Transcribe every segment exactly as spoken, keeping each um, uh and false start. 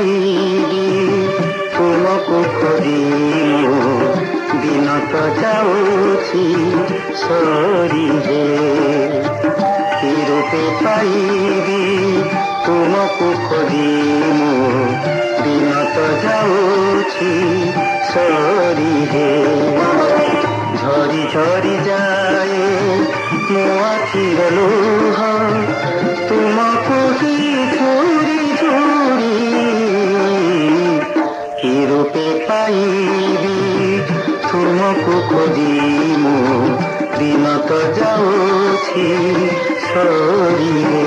ପାଇବି ତୁମକୁ ଖୋଜି ମୁଁ ବିନତ ଯାଉଛି ସରି ହେ କି ରୂପେ ପାଇବି ତୁମକୁ ଖୋଜି ମୁଁ ବିନତ ଯାଉଛି ସରି ହେ ଝରି ଝରି ଯାଏ ମୋ ଆଖିର ଲୁହ ତୁମକୁ ହି ଝୁରି ଝୁରି କି ରୂପେ ପାଇବି ତୁମକୁ ଖୋଜି ମୁଁ ବିନତ ଯାଉଛି ସରି ହେ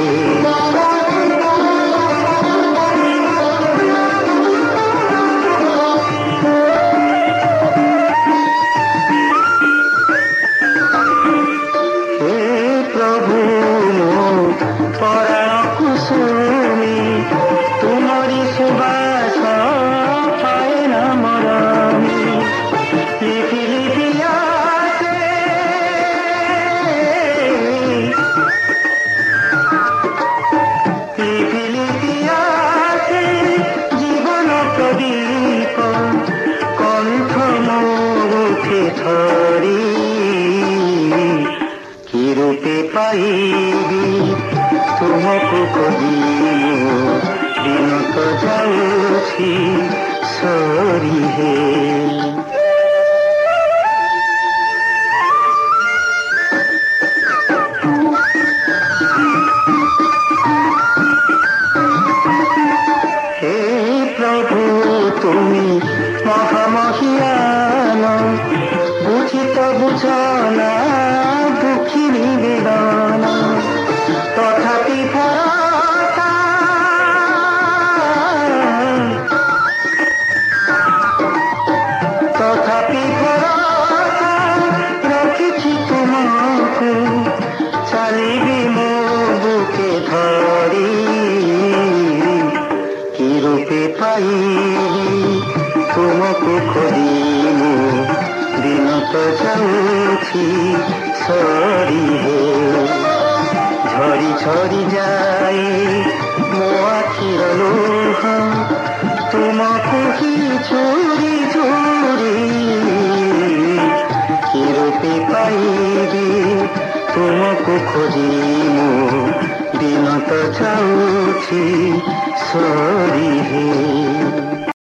ପରାଣ କୁସୁମୀ ତୁମରି ସୁବାସ ପାଏ ନା ମରମୀ ଲିପି ଲିପି ଆସେ ଲିପି ଲିପି ଆସେ ଜୀବନ ପ୍ରଦୀପ କଣ୍ଠ ମୁଠେ ଧରି କି ରୂପେ ପାଇବି ତୁମକୁ ଖୋଜି ମୁଁ ବିନତ ଯାଉଛି ସରି ହେ হে প্রভু তুমি মহামহিয়ান বুঝিত বুঝ না দুঃখী নিবেদন তথাপি ভরসা তথাপি ভরসা রখিছি তোমাকে চালিবি ମୋ বুকে ধরি কি রূপে পাইবি ତୁମକୁ ଖୋଜି ମୁଁ ବିନତ ଯାଉଛି ସରି ହେ ଝରି ଝରି ଯାଏ ମୋ ଆଖିର ଲୁହ ତୁମକୁ ହି ଝୁରି ଝୁରି କି ରୂପେ ପାଇବି ତୁମକୁ ଖୋଜି ମୁଁ ବିନତ ଯାଉଛି ସରି ହେ